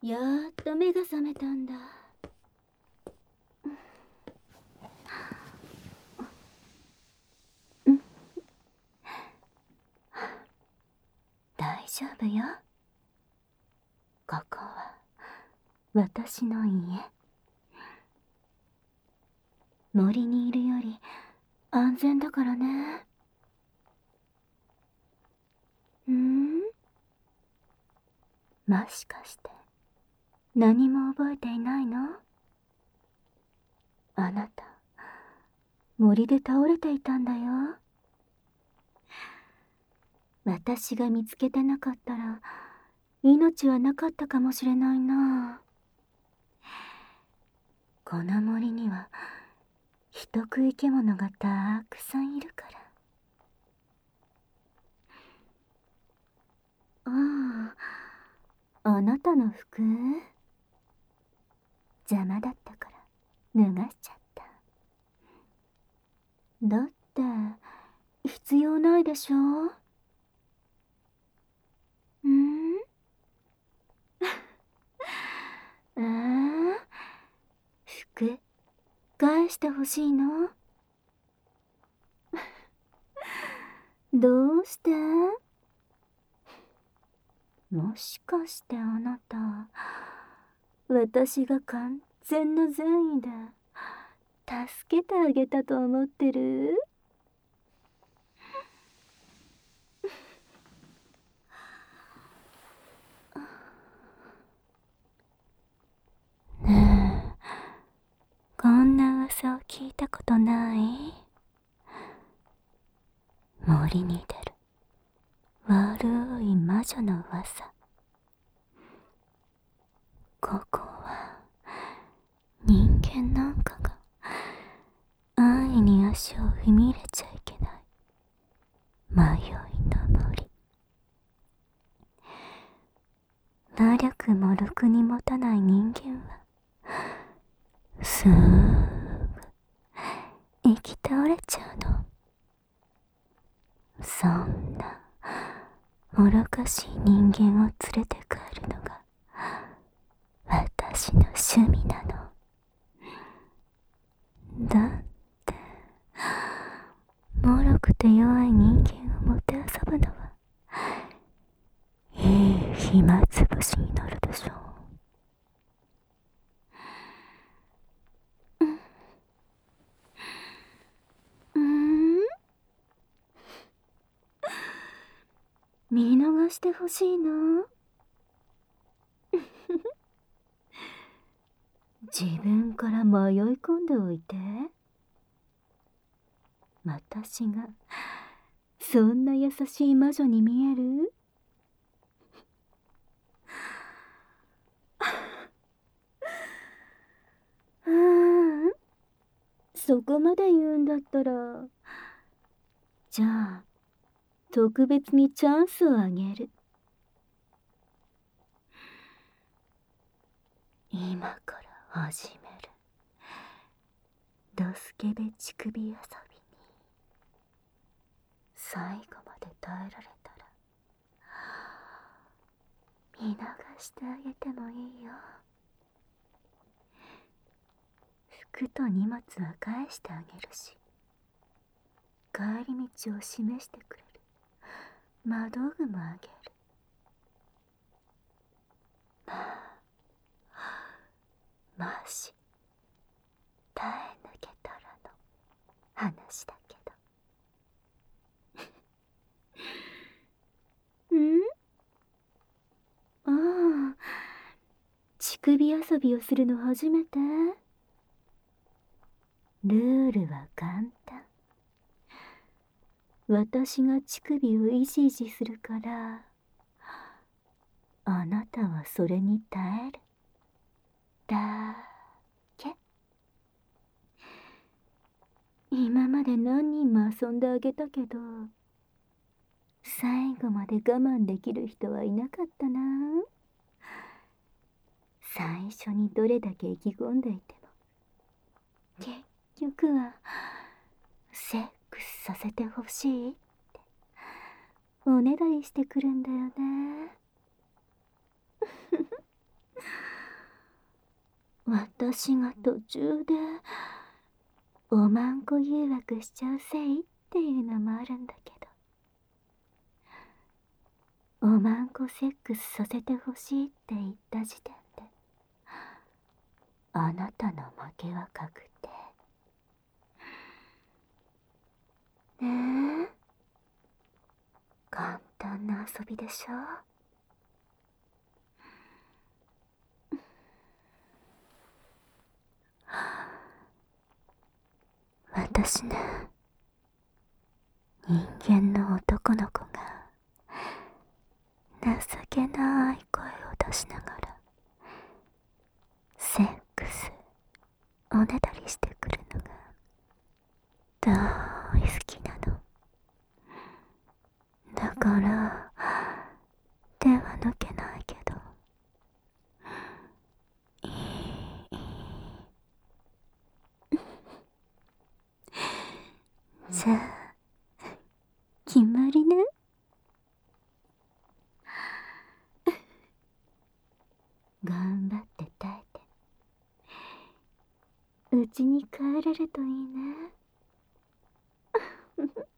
やっと目が覚めたんだ。大丈夫よ。ここは私の家。森にいるより安全だからね。もしかして何も覚えていないの？あなた、森で倒れていたんだよ。私が見つけてなかったら命はなかったかもしれないな。この森には人食い獣がたくさんいるから。ああ、あなたの服邪魔だったから脱がしちゃった。だって必要ないでしょ？服返してほしいの？どうして？もしかしてあなた、私が完全な善意で助けてあげたと思ってる？ねえ、こんな噂を聞いたことない？森に出る悪い魔女の噂。ここは人間なんかが安易に足を踏み入れちゃいけない迷いの森。魔力もろくに持たない人間はすぐ生き倒れちゃうの。そんな愚かしい人間を連れて帰るのが私の趣味なの。だって脆くて弱い人間をもてあそぶのはいい暇つぶしになるでしょう。見逃してほしいの？自分から迷い込んでおいて。私がそんな優しい魔女に見える？そこまで言うんだったら、じゃあ特別にチャンスをあげる。今から始めるドスケベ乳首遊びに最後まで耐えられたら見逃してあげてもいいよ。服と荷物は返してあげるし、帰り道を示してくれる魔道具もあげる。もし耐え抜けたらの話だけど。ああ、乳首遊びをするの初めて？ルールは簡単。私が乳首をいじいじするから、あなたはそれに耐えるだけ。今まで何人も遊んであげたけど、最後まで我慢できる人はいなかったな。最初にどれだけ意気込んでいても、結局はセックスさせてほしいっておねだりしてくるんだよね。 私が途中でおまんこ誘惑しちゃうせいっていうのもあるんだけど、おまんこセックスさせてほしいって言った時点であなたの負けは確定ね。え、簡単な遊びでしょ。私ね、人間の男の子が情けない声を出しながらセックスおねだりしてくるのが大好きなの。だから手は抜けないけど、いいじゃあ決まりね。頑張って耐えてうちに帰れるといいね。